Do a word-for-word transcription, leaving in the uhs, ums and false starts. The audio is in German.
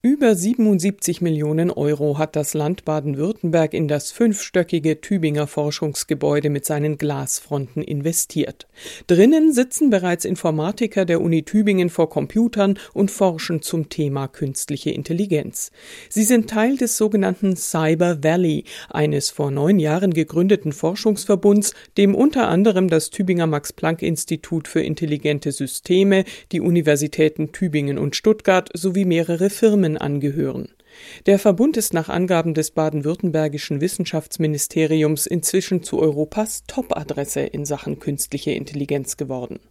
Über siebenundsiebzig Millionen Euro hat das Land Baden-Württemberg in das fünfstöckige Tübinger Forschungsgebäude mit seinen Glasfronten investiert. Drinnen sitzen bereits Informatiker der Uni Tübingen vor Computern und forschen zum Thema künstliche Intelligenz. Sie sind Teil des sogenannten Cyber Valley, eines vor neun Jahren gegründeten Forschungsverbunds, dem unter anderem das Tübinger Max-Planck-Institut für intelligente Systeme, die Universitäten Tübingen und Stuttgart sowie mehrere Firmen angehören. Der Verbund ist nach Angaben des baden-württembergischen Wissenschaftsministeriums inzwischen zu Europas Top-Adresse in Sachen künstliche Intelligenz geworden.